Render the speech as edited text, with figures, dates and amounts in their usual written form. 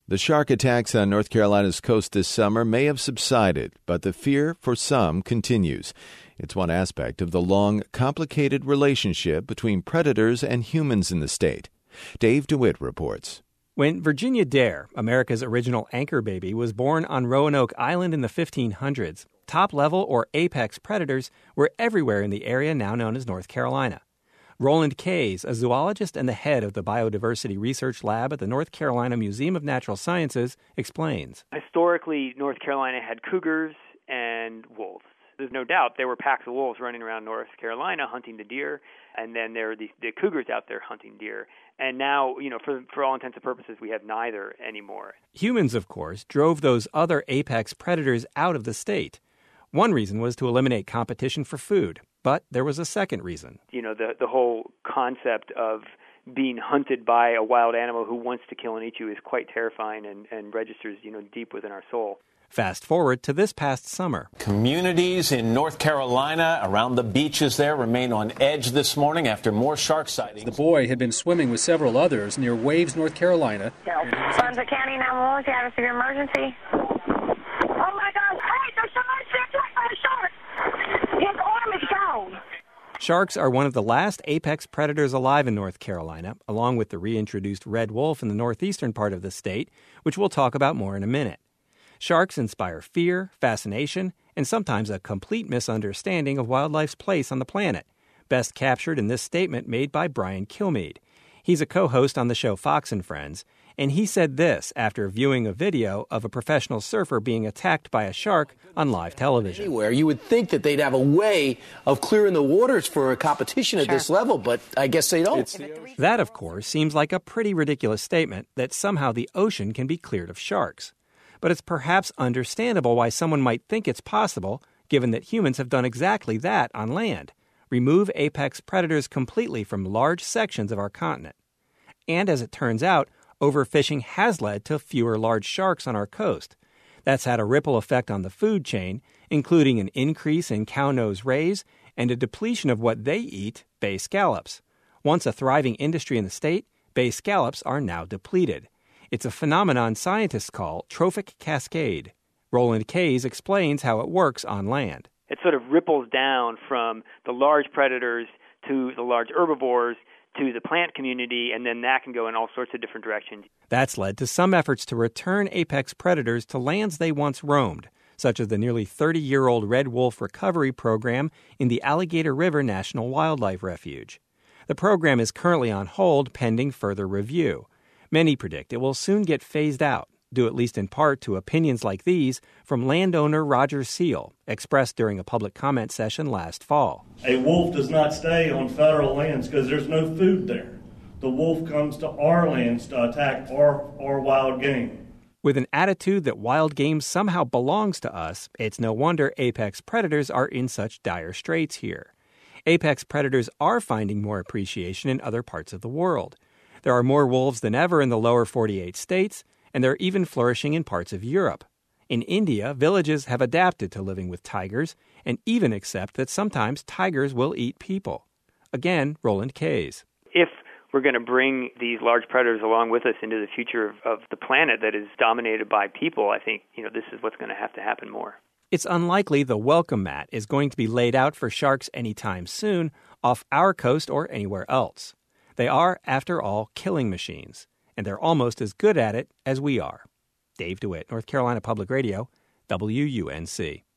The shark attacks on North Carolina's coast this summer may have subsided, but the fear for some continues. It's one aspect of the long, complicated relationship between predators and humans in the state. Dave DeWitt reports. When Virginia Dare, America's original anchor baby, was born on Roanoke Island in the 1500s, top-level or apex predators were everywhere in the area now known as North Carolina. Roland Kays, a zoologist and the head of the Biodiversity Research Lab at the North Carolina Museum of Natural Sciences, explains. Historically, North Carolina had cougars and wolves. There's no doubt there were packs of wolves running around North Carolina hunting the deer, and then there are the cougars out there hunting deer. And now, for all intents and purposes, we have neither anymore. Humans, of course, drove those other apex predators out of the state. One reason was to eliminate competition for food. But there was a second reason. The whole concept of being hunted by a wild animal who wants to kill and eat you is quite terrifying and registers, deep within our soul. Fast forward to this past summer. Communities in North Carolina around the beaches there remain on edge this morning after more shark sightings. The boy had been swimming with several others near Waves, North Carolina. Brunswick County 911, you have a severe emergency. Oh my God! Hey, there's somebody attacked by a shark! His arm is gone. Sharks are one of the last apex predators alive in North Carolina, along with the reintroduced red wolf in the northeastern part of the state, which we'll talk about more in a minute. Sharks inspire fear, fascination, and sometimes a complete misunderstanding of wildlife's place on the planet, best captured in this statement made by Brian Kilmeade. He's a co-host on the show Fox and Friends, and he said this after viewing a video of a professional surfer being attacked by a shark on live television. Anywhere, you would think that they'd have a way of clearing the waters for a competition at this level, but I guess they don't. That, of course, seems like a pretty ridiculous statement that somehow the ocean can be cleared of sharks. But it's perhaps understandable why someone might think it's possible, given that humans have done exactly that on land. Remove apex predators completely from large sections of our continent. And as it turns out, overfishing has led to fewer large sharks on our coast. That's had a ripple effect on the food chain, including an increase in cow-nose rays and a depletion of what they eat, bay scallops. Once a thriving industry in the state, bay scallops are now depleted. It's a phenomenon scientists call trophic cascade. Roland Kays explains how it works on land. It sort of ripples down from the large predators to the large herbivores to the plant community, and then that can go in all sorts of different directions. That's led to some efforts to return apex predators to lands they once roamed, such as the nearly 30-year-old Red Wolf Recovery Program in the Alligator River National Wildlife Refuge. The program is currently on hold pending further review. Many predict it will soon get phased out, due at least in part to opinions like these from landowner Roger Seal, expressed during a public comment session last fall. A wolf does not stay on federal lands because there's no food there. The wolf comes to our lands to attack our wild game. With an attitude that wild game somehow belongs to us, it's no wonder apex predators are in such dire straits here. Apex predators are finding more appreciation in other parts of the world. There are more wolves than ever in the lower 48 states, and they're even flourishing in parts of Europe. In India, villages have adapted to living with tigers and even accept that sometimes tigers will eat people. Again, Roland Kays. If we're going to bring these large predators along with us into the future of the planet that is dominated by people, I think this is what's going to happen more. It's unlikely the welcome mat is going to be laid out for sharks anytime soon off our coast or anywhere else. They are, after all, killing machines, and they're almost as good at it as we are. Dave DeWitt, North Carolina Public Radio, WUNC.